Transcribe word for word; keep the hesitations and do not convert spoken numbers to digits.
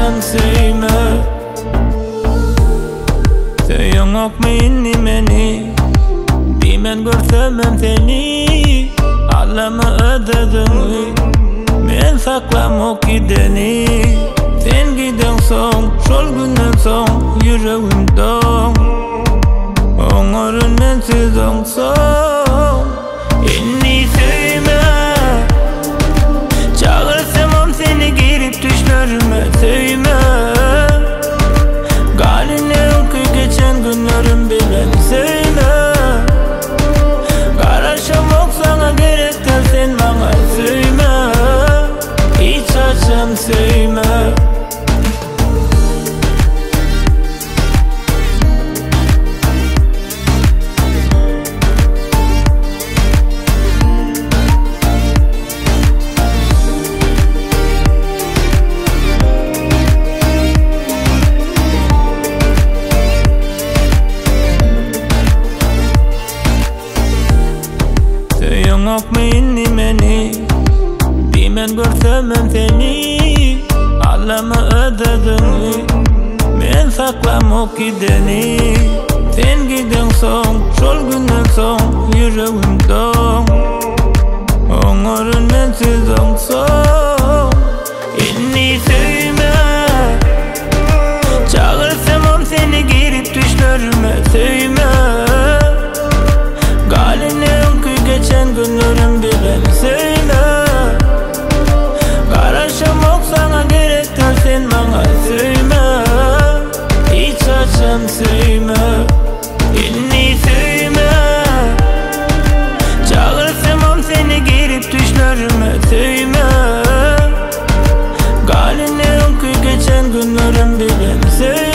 açan söyle. Söyün okmayın nimeni, dimen görsemem seni. Ağlama ödedin, men saklamak gideni. Sen giden son, şol günden son yüreğimden oңорun mensiz oңson. Inni söyle, çağırsamam seni girip düşlerime söyle. Galine uyku geçen günlerim bilen söyle. Karaşamak sana gerekten sen bana söyle. Hiç açam söyle. Söyün okmayın nimeni, dimen görsemem seni. Ağlama ödedin, men saklamak gideni. Sen giden son, şol günden son yüreğimden oңorun mensiz oңson. Inni söyle, çağırsamam seni girip düşlerime söyle. Galine geçen günlerim bilen söyle. Karaşamak sana gerekten sen bana söyle. Hiç açam söyle. Inni söyle, çağırsamam seni girip düşlerime söyle. Galine geçen günlerim bilen söyle.